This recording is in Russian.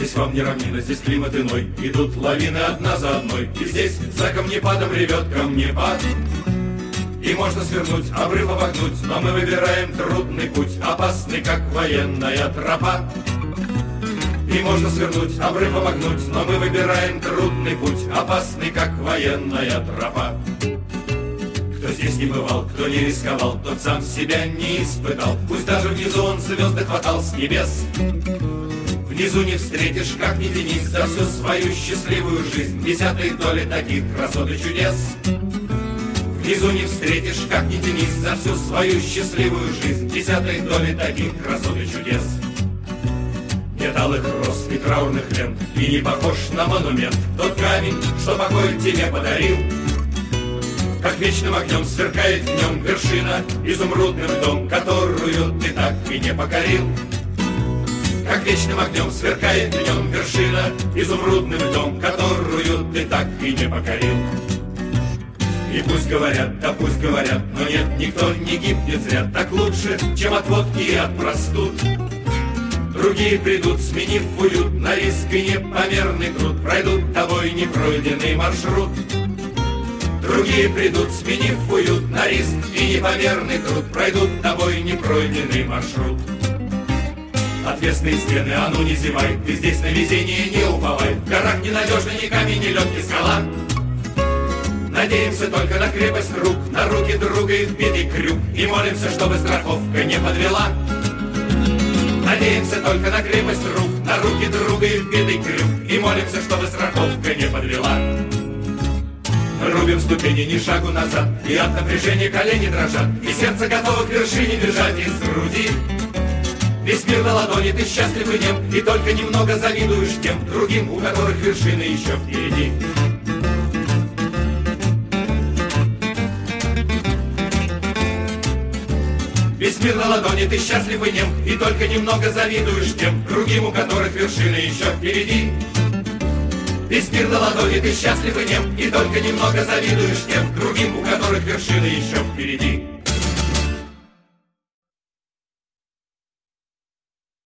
Здесь вам не равнина, здесь климат иной. Идут лавины одна за одной. И здесь за камнепадом ревет камнепад. И можно свернуть, обрыв обогнуть, но мы выбираем трудный путь, опасный, как военная тропа. И можно свернуть, обрыв обогнуть, но мы выбираем трудный путь, опасный, как военная тропа. Кто здесь не бывал, кто не рисковал, тот сам себя не испытал. Пусть даже внизу он звезды хватал с небес. Внизу не встретишь, как ни тянись, за всю свою счастливую жизнь десятой доли таких красот и чудес. Внизу не встретишь, как ни тянись, за всю свою счастливую жизнь десятой доли таких красот и чудес. Нет алых роз и траурных лент, и не похож на монумент тот камень, что покой тебе подарил. Как вечным огнем сверкает в нем вершина, изумрудным дом, которую ты так и не покорил. Как вечным огнем сверкает в нем вершина, изумрудным дом, которую ты так и не покорил. И пусть говорят, да пусть говорят, но нет, никто не гибнет зря. Так лучше, чем от водки и от простуд. Другие придут, сменив уют, на риск и непомерный труд, пройдут тобой непройденный маршрут. Другие придут, сменив уют, на риск и непомерный труд, пройдут тобой непройденный маршрут. Отвесные стены, а ну не зевай, ты здесь на везение не уповай. В горах ненадежный ни камень, ни лед, ни скала. Надеемся только на крепость рук, на руки друга и вбитый крюк, и молимся, чтобы страховка не подвела. Надеемся только на крепость рук, на руки друга и вбитый крюк, и молимся, чтобы страховка не подвела. Рубим ступени, ни шагу назад, и от напряжения колени дрожат, и сердце готово к вершине бежать из груди. Весь мир на ладони, ты счастлив и нем, и только немного завидуешь тем другим, у которых вершины еще впереди. Весь мир на ладони, ты счастлив и нем, и только немного завидуешь тем другим, у которых вершины еще впереди. Весь мир на ладони, ты счастлив и нем, и только немного завидуешь тем другим, у которых вершины еще впереди.